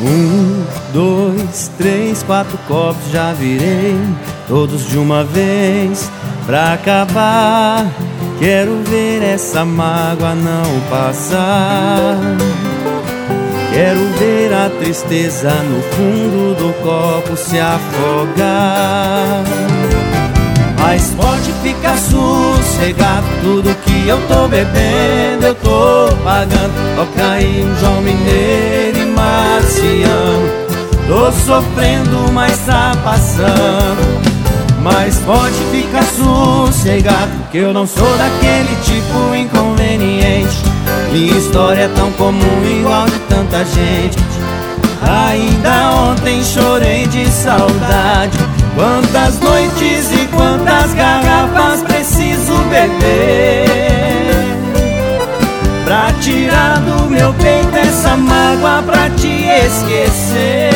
Um, dois, três, quatro copos já virei, todos de uma vez pra acabar. Quero ver essa mágoa não passar. Quero ver a tristeza no fundo do copo se afogar. Mas pode ficar sossegado, tudo que eu tô bebendo eu tô pagando. Toca aí um João Mineiro e Marciano. Tô sofrendo, mas tá passando. Mas pode ficar sossegado, que eu não sou daquele tipo inconveniente. Minha história é tão comum, igual de tanta gente. Ainda ontem chorei de saudade. Quantas noites e quantas garrafas preciso beber pra tirar do meu peito essa mágoa, pra te esquecer.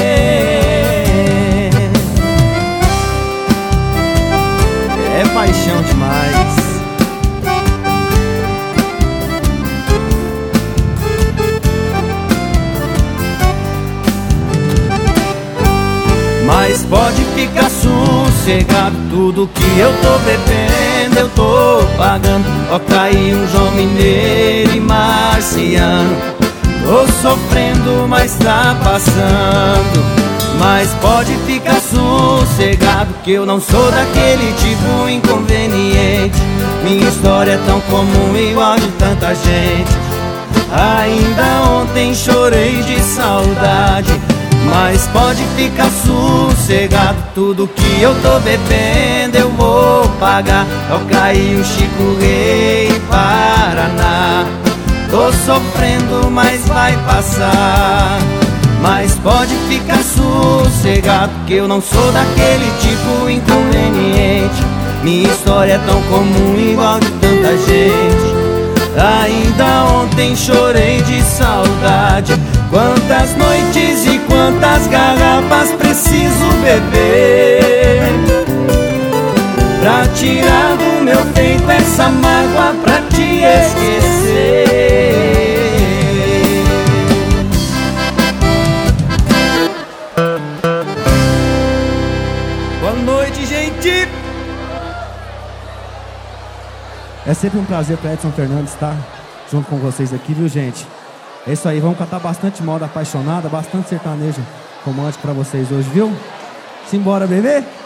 É paixão demais. Mas pode ficar sossegado, tudo que eu tô bebendo eu tô pagando. Toca aí um João Mineiro e Marciano. Tô sofrendo, mas tá passando. Mas pode ficar sossegado, que eu não sou daquele tipo inconveniente. Minha história é tão comum, igual de tanta gente. Ainda ontem chorei de saudade. Mas pode ficar sossegado, tudo que eu tô bebendo eu vou pagar. Toca aí o Chico Rei e Paraná. Tô sofrendo, mas vai passar. Mas pode ficar sossegado, que eu não sou daquele tipo inconveniente. Minha história é tão comum, igual de tanta gente. Ainda ontem chorei de saudade. Quantas noites e quantas garrafas preciso beber pra tirar do meu peito essa mágoa, pra te esquecer. Boa noite, gente! É sempre um prazer para Edson Fernandes estar junto com vocês aqui, viu, gente? É isso aí, vamos cantar bastante moda apaixonada, bastante sertanejo romântico para vocês hoje, viu? Simbora, bebê?